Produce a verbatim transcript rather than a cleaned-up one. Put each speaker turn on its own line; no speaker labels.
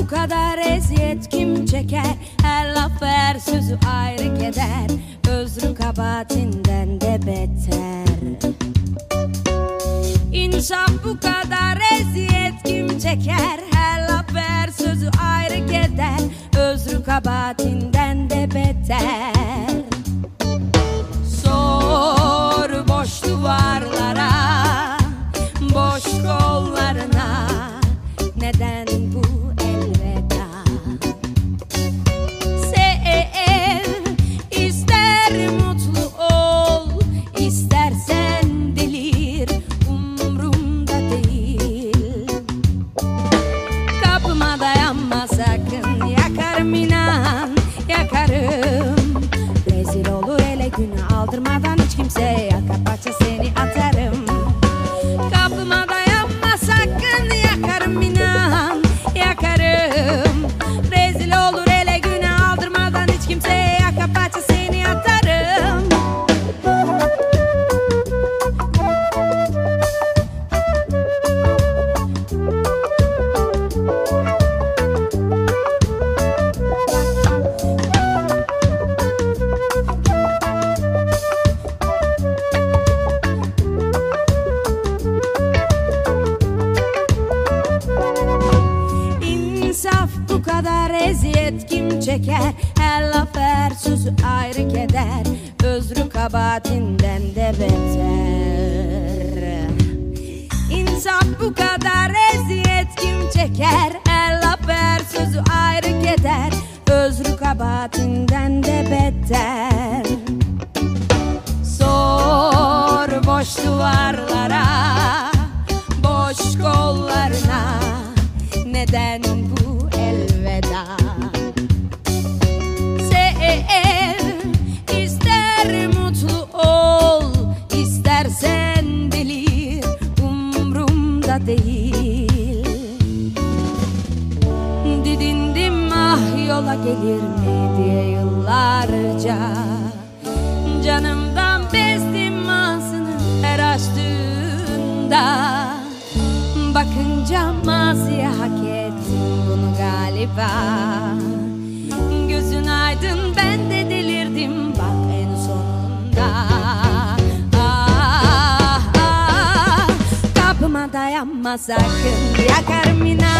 bu kadar eziyet kim çeker? Her laf her sözü ayrı keder, özrün kabahatinden de beter. İnsan bu kadar eziyet kim çeker? Her laf her sözü ayrı keder, özrü kabahatinden de beter. Sor boş duvarlara, boş kollarına, neden bu elveda? Sev, ister mutlu ol, istersen delir, umrumda değil. Kapıma dayanma sakın, yakarım inan, yakarım. Rezil olur ele günü aldırmadan hiç kimseye, yakar parça seni atarım. Kapıma dayanma sakın, yakarım inan, yakarım. Rezil olur ele güne aldırmadan hiç kimseye, yakar parça seni atarım. Bu kadar eziyet kim çeker? Her laf her sözü ayrı keder, özrü kabahatinden de beter. İnsaf bu kadar eziyet kim çeker? Her laf her sözü ayrı keder, özrü kabahatinden de beter. Sor boş duvarlara, boş kollarına, neden bu elveda? Sev, ister mutlu ol, istersen delir, umrumda değil. Didindim ah yola gelir mi diye yıllarca, canımdan bezdim ağzını her açtığında. Bakınca maziye hak ettim bunu galiba. Gözün aydın ben de delirdim bak en sonunda. Ah, ah, kapıma dayanma sakın, yakarım inan.